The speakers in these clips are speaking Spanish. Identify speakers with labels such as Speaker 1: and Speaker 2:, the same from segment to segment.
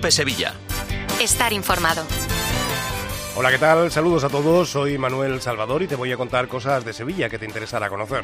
Speaker 1: Cope Sevilla.
Speaker 2: Estar informado.
Speaker 3: Hola, ¿qué tal? Saludos a todos, soy Manuel Salvador y te voy a contar cosas de Sevilla que te interesará conocer.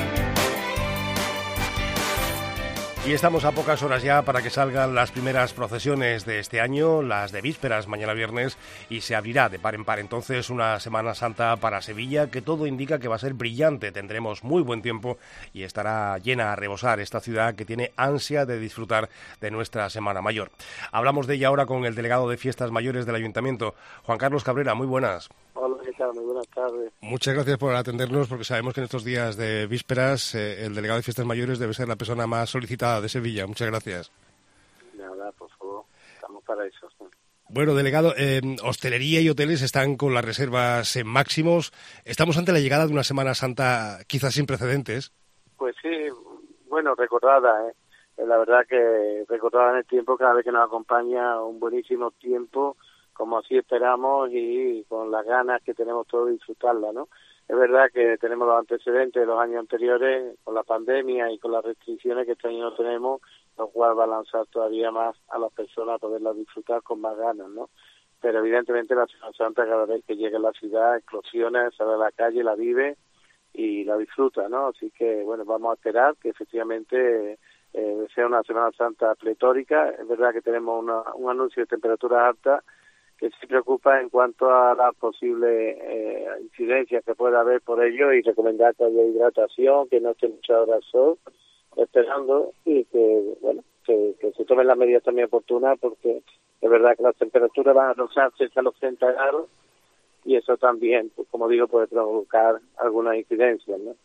Speaker 3: Y estamos a pocas horas ya para que salgan las primeras procesiones de este año, las de vísperas mañana viernes, y se abrirá de par en par entonces una Semana Santa para Sevilla que todo indica que va a ser brillante. Tendremos muy buen tiempo y estará llena a rebosar esta ciudad que tiene ansia de disfrutar de nuestra Semana Mayor. Hablamos de ella ahora con el delegado de Fiestas Mayores del Ayuntamiento, Juan Carlos Cabrera. Muy buenas.
Speaker 4: Hola, ¿qué tal? Muy buenas tardes.
Speaker 3: Muchas gracias por atendernos, porque sabemos que en estos días de vísperas el delegado de Fiestas Mayores debe ser la persona más solicitada de Sevilla. Muchas gracias.
Speaker 4: Nada, por favor, estamos para eso.
Speaker 3: Bueno, delegado, hostelería y hoteles están con las reservas en máximos. Estamos ante la llegada de una Semana Santa quizás sin precedentes.
Speaker 4: Pues sí, bueno, recordada, la verdad que recordada en el tiempo, cada vez que nos acompaña un buenísimo tiempo, como así esperamos y con las ganas que tenemos todos de disfrutarla, ¿no? Es verdad que tenemos los antecedentes de los años anteriores con la pandemia y con las restricciones que este año no tenemos, lo cual va a lanzar todavía más a las personas a poderla disfrutar con más ganas, ¿no? Pero evidentemente la Semana Santa, cada vez que llega a la ciudad, explosiona, sale a la calle, la vive y la disfruta, ¿no? Así que, bueno, vamos a esperar que efectivamente sea una Semana Santa pletórica. Es verdad que tenemos un anuncio de temperaturas altas que sí preocupa en cuanto a las posibles incidencias que pueda haber por ello, y recomendar que haya hidratación, que no esté muchas horas al sol, esperando, y que, bueno, que se tomen las medidas también oportunas, porque es verdad que las temperaturas van a rozar cerca de los 30 grados, y eso también, pues, como digo, puede provocar algunas incidencias, ¿no?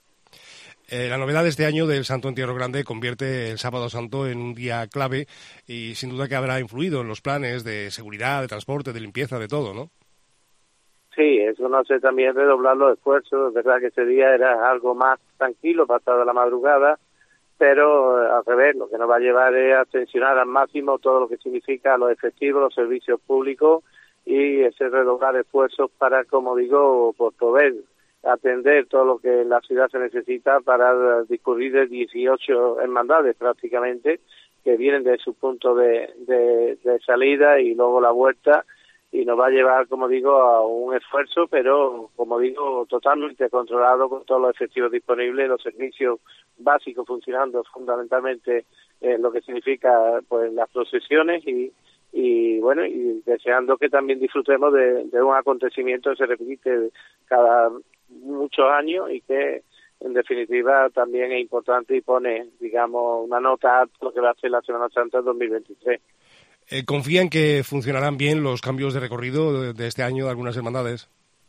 Speaker 3: La novedad de este año del Santo Entierro Grande convierte el Sábado Santo en un día clave y sin duda que habrá influido en los planes de seguridad, de transporte, de limpieza, de todo, ¿no?
Speaker 4: Sí, eso no hace también redoblar los esfuerzos. Es verdad que ese día era algo más tranquilo, pasada la madrugada, pero al revés, lo que nos va a llevar es a tensionar al máximo todo lo que significa los efectivos, los servicios públicos, y ese redoblar esfuerzos para, como digo, por poder atender todo lo que en la ciudad se necesita para discurrir de 18 hermandades prácticamente, que vienen de su punto de salida y luego la vuelta, y nos va a llevar, como digo, a un esfuerzo, pero, como digo, totalmente controlado, con todos los efectivos disponibles, los servicios básicos funcionando fundamentalmente, lo que significa pues las procesiones, y bueno, y deseando que también disfrutemos de un acontecimiento que se repite cada muchos años y que en definitiva también es importante y pone, digamos, una nota a lo que va a ser la Semana Santa 2023.
Speaker 3: ¿Confían que funcionarán bien los cambios de recorrido de este año de algunas hermandades?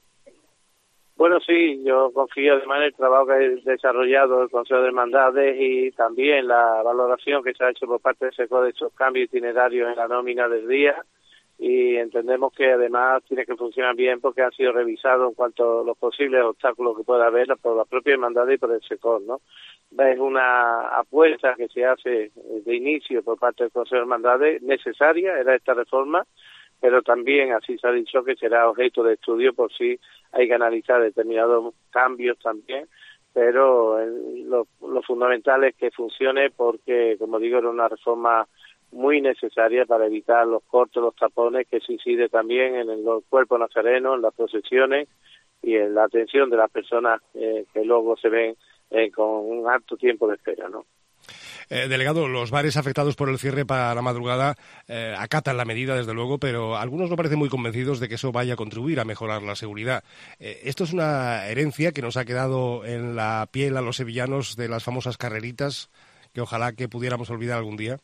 Speaker 4: Bueno, sí, yo confío además en el trabajo que ha desarrollado el Consejo de Hermandades y también la valoración que se ha hecho por parte del SECO de esos cambios itinerarios en la nómina del día, y entendemos que además tiene que funcionar bien porque han sido revisados en cuanto a los posibles obstáculos que pueda haber por la propia hermandad y por el sector, ¿no? Es una apuesta que se hace de inicio por parte del Consejo de Hermandades, necesaria era esta reforma, pero también así se ha dicho que será objeto de estudio por si hay que analizar determinados cambios también, pero lo fundamental es que funcione porque, como digo, era una reforma muy necesaria para evitar los cortes, los tapones, que se incide también en los cuerpos nazarenos, en las procesiones y en la atención de las personas que luego se ven con un alto tiempo de espera, ¿no?
Speaker 3: Delegado, los bares afectados por el cierre para la madrugada acatan la medida, desde luego, pero algunos no parecen muy convencidos de que eso vaya a contribuir a mejorar la seguridad. Esto es una herencia que nos ha quedado en la piel a los sevillanos de las famosas carreritas, que ojalá que pudiéramos olvidar algún día.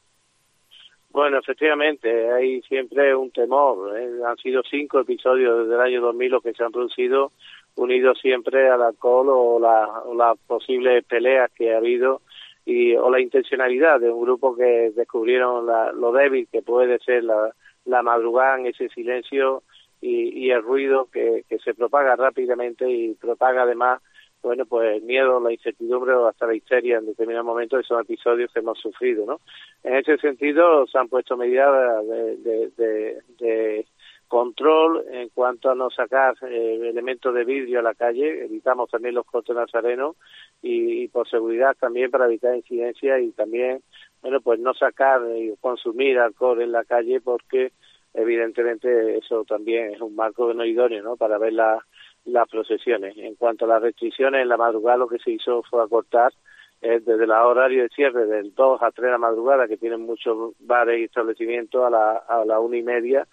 Speaker 4: Bueno, efectivamente, hay siempre un temor. Han sido 5 episodios desde el año 2000 los que se han producido, unidos siempre al alcohol o las posibles peleas que ha habido, o la intencionalidad de un grupo que descubrieron lo débil que puede ser la madrugada en ese silencio y el ruido que se propaga rápidamente y propaga además, bueno, pues el miedo, la incertidumbre o hasta la histeria en determinados momentos de esos episodios que hemos sufrido, ¿no? En ese sentido se han puesto medidas de control en cuanto a no sacar elementos de vidrio a la calle, evitamos también los cortes nazarenos y por seguridad también para evitar incidencias y también, bueno, pues no sacar y consumir alcohol en la calle porque evidentemente eso también es un marco no idóneo, ¿no?, para ver las procesiones. En cuanto a las restricciones, en la madrugada lo que se hizo fue acortar desde la horario de cierre del 2 a 3 de la madrugada, que tienen muchos bares y establecimientos, a la 1:30,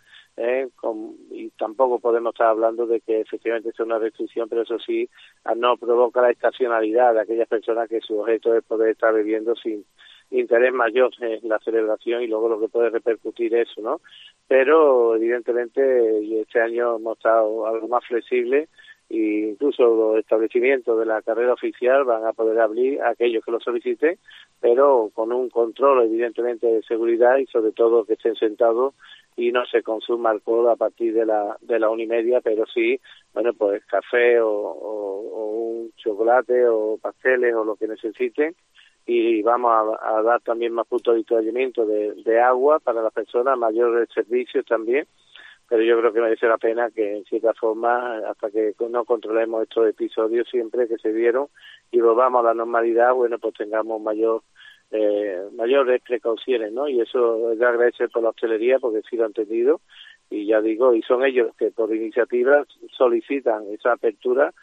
Speaker 4: y tampoco podemos estar hablando de que efectivamente sea una restricción, pero eso sí, no provoca la estacionalidad de aquellas personas que su objeto es poder estar bebiendo sin interés mayor en la celebración y luego lo que puede repercutir eso, ¿no? Pero evidentemente este año hemos estado algo más flexibles e incluso los establecimientos de la carrera oficial van a poder abrir a aquellos que lo soliciten, pero con un control evidentemente de seguridad y sobre todo que estén sentados y no se consuma alcohol a partir de la 1:30, pero sí, bueno, pues café o un chocolate o pasteles o lo que necesiten. Y vamos a dar también más puntos de avituallamiento de agua para las personas, mayores servicios también, pero yo creo que merece la pena que en cierta forma, hasta que no controlemos estos episodios siempre que se dieron y volvamos a la normalidad, bueno, pues tengamos mayores precauciones, ¿no? Y eso es de agradecer por la hostelería porque sí lo han entendido y ya digo, y son ellos que por iniciativa solicitan esa apertura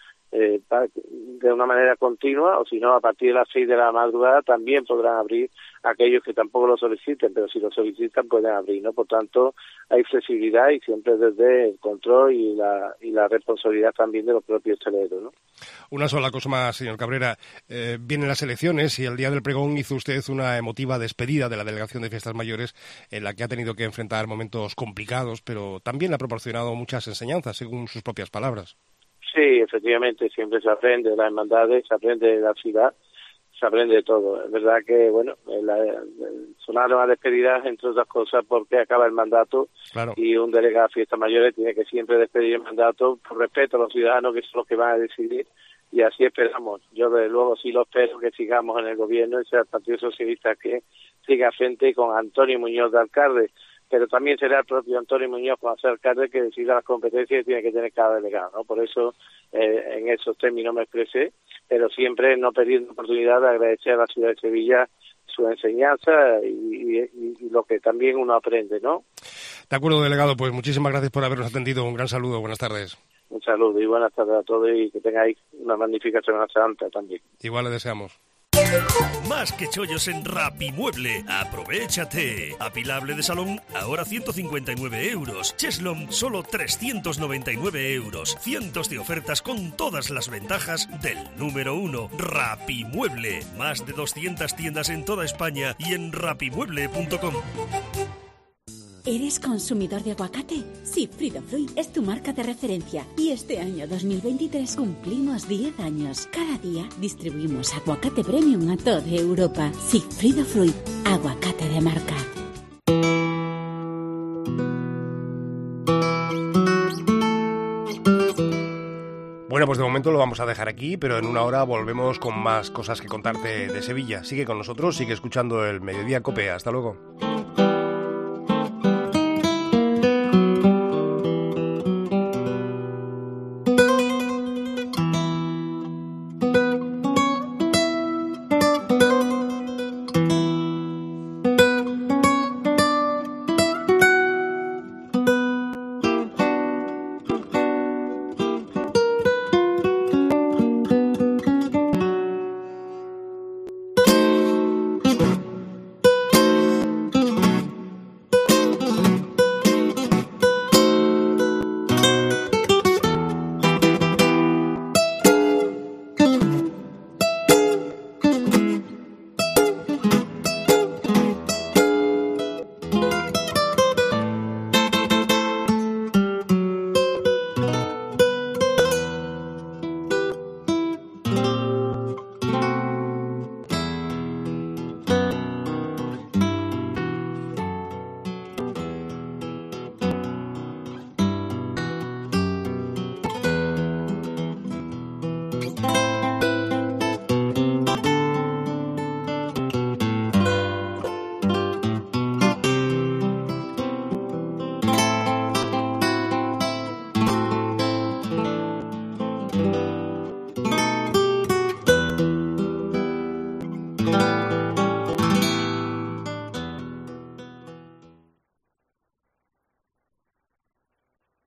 Speaker 4: de una manera continua, o si no, a partir de las 6 de la madrugada también podrán abrir aquellos que tampoco lo soliciten, pero si lo solicitan pueden abrir, ¿no? Por tanto, hay flexibilidad y siempre desde el control y la responsabilidad también de los propios hosteleros, ¿no?
Speaker 3: Una sola cosa más, señor Cabrera. Vienen las elecciones y el día del pregón hizo usted una emotiva despedida de la Delegación de Fiestas Mayores en la que ha tenido que enfrentar momentos complicados, pero también le ha proporcionado muchas enseñanzas, según sus propias palabras.
Speaker 4: Sí, efectivamente, siempre se aprende de las hermandades, se aprende de la ciudad, se aprende de todo. Es verdad que, bueno, sonaron a despedidas, entre otras cosas, porque acaba el mandato.
Speaker 3: Claro.
Speaker 4: Y un delegado de fiestas mayores tiene que siempre despedir el mandato por respeto a los ciudadanos, que son los que van a decidir, y así esperamos. Yo, desde luego, sí lo espero que sigamos en el gobierno, y sea el Partido Socialista que siga frente con Antonio Muñoz de alcalde, pero también será el propio Antonio Muñoz, como ser alcalde, que decida las competencias que tiene que tener cada delegado, ¿no? Por eso, en esos términos me expresé, pero siempre no perdiendo oportunidad de agradecer a la ciudad de Sevilla su enseñanza y lo que también uno aprende, ¿no?
Speaker 3: De acuerdo, delegado, pues muchísimas gracias por habernos atendido. Un gran saludo, buenas tardes.
Speaker 4: Un saludo y buenas tardes a todos y que tengáis una magnífica Semana Santa también.
Speaker 3: Igual le deseamos.
Speaker 1: Más que chollos en Rapimueble. Aprovéchate. Apilable de salón, ahora 159 euros. Cheslon, solo 399 euros. Cientos de ofertas con todas las ventajas del número 1. Rapimueble. Más de 200 tiendas en toda España y en rapimueble.com.
Speaker 5: ¿Eres consumidor de aguacate? Sigfrido Fruit es tu marca de referencia y este año 2023 cumplimos 10 años. Cada día distribuimos aguacate premium a toda Europa. Sigfrido Fruit, aguacate de marca.
Speaker 3: Bueno, pues de momento lo vamos a dejar aquí, pero en una hora volvemos con más cosas que contarte de Sevilla. Sigue con nosotros, sigue escuchando el Mediodía Cope. Hasta luego. Sevilla.